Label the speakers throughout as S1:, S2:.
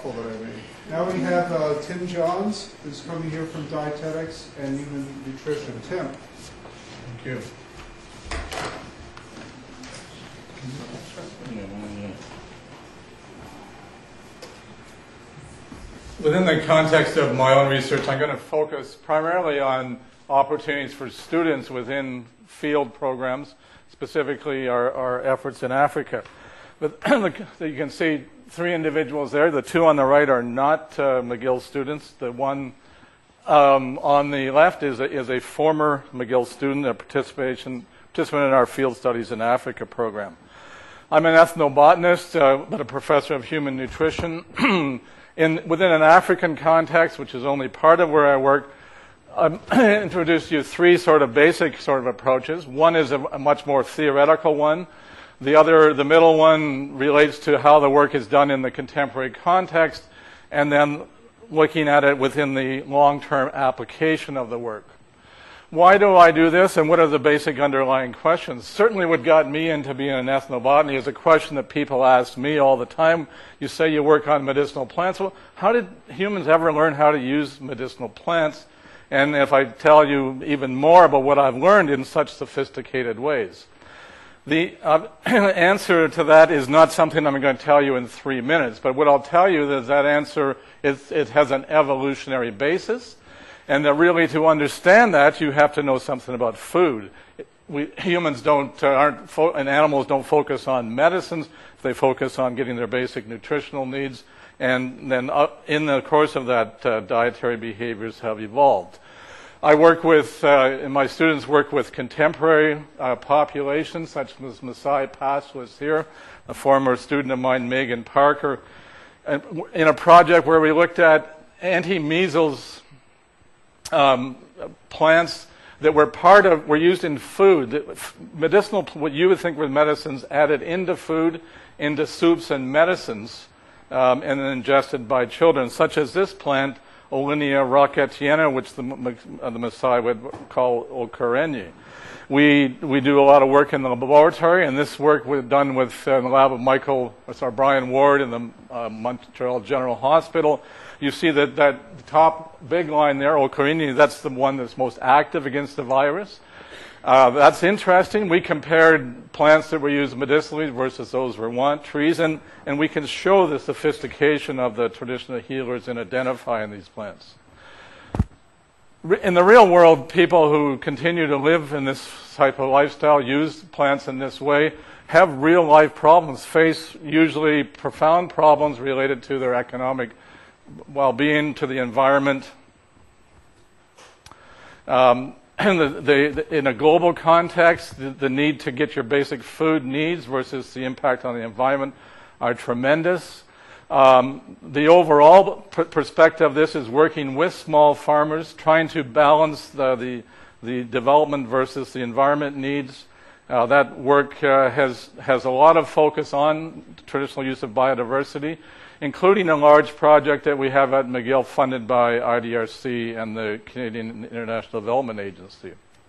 S1: mouthful that I made. Now we have Tim Johns, who's coming here from Dietetics and Human Nutrition. Tim.
S2: Thank you. Within the context of my own research, I'm going to focus primarily on opportunities for students within field programs, specifically our efforts in Africa. But you can see three individuals there. The two on the right are not McGill students. The one on the left is a former McGill student, a participant in our Field Studies in Africa program. I'm an ethnobotanist, but a professor of human nutrition. Within an African context, which is only part of where I work, I've introduced you three sort of basic sort of approaches. One is a much more theoretical one. The middle one, relates to how the work is done in the contemporary context, and then looking at it within the long-term application of the work. Why do I do this, and what are the basic underlying questions? Certainly what got me into being an ethnobotany is a question that people ask me all the time. You say you work on medicinal plants. Well, how did humans ever learn how to use medicinal plants? And if I tell you even more about what I've learned in such sophisticated ways. The answer to that is not something I'm going to tell you in 3 minutes, but what I'll tell you is that answer it has an evolutionary basis. And that really, to understand that, you have to know something about food. Humans and animals don't focus on medicines. They focus on getting their basic nutritional needs. And then in the course of that, dietary behaviors have evolved. I work with, and my students work with contemporary populations, such as Maasai pastoralists here, a former student of mine, Megan Parker, in a project where we looked at anti-measles plants that were used in food. Medicinal, what you would think were medicines, added into food, into soups and medicines, and then ingested by children, such as this plant, Olinia rocketiana, which the Maasai would call Okerenyi. We do a lot of work in the laboratory, and this work was done in the lab of Brian Ward in the Montreal General Hospital. You see that top big line there, Okerenyi, that's the one that's most active against the virus. That's interesting. We compared plants that were used medicinally versus those that weren't, trees, and we can show the sophistication of the traditional healers in identifying these plants. In the real world, people who continue to live in this type of lifestyle, use plants in this way, have real-life problems, face usually profound problems related to their economic well-being, to the environment. In a global context, the need to get your basic food needs versus the impact on the environment are tremendous. The overall perspective of this is working with small farmers, trying to balance the development versus the environment needs. That work has a lot of focus on traditional use of biodiversity, including a large project that we have at McGill funded by IDRC and the Canadian International Development Agency.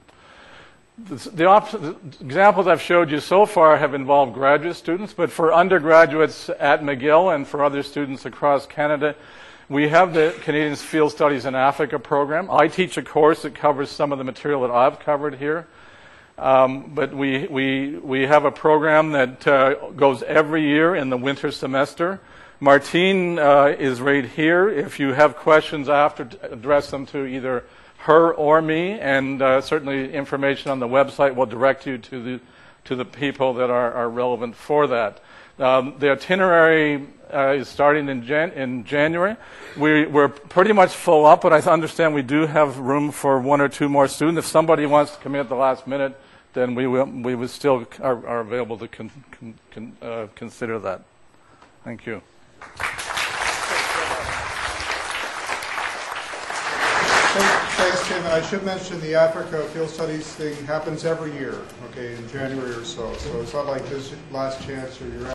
S2: The examples I've showed you so far have involved graduate students, but for undergraduates at McGill and for other students across Canada, we have the Canadian Field Studies in Africa program. I teach a course that covers some of the material that I've covered here. But we have a program that goes every year in the winter semester. Martine is right here. If you have questions after, address them to either her or me, and certainly information on the website will direct you to the people that are relevant for that. The itinerary is starting in January. We're pretty much full up, but I understand we do have room for one or two more students. If somebody wants to come in at the last minute, then we would still are available to consider that. Thank you.
S1: Thanks, Tim. I should mention the Africa Field Studies thing happens every year, okay, in January or so. So it's not like this last chance or your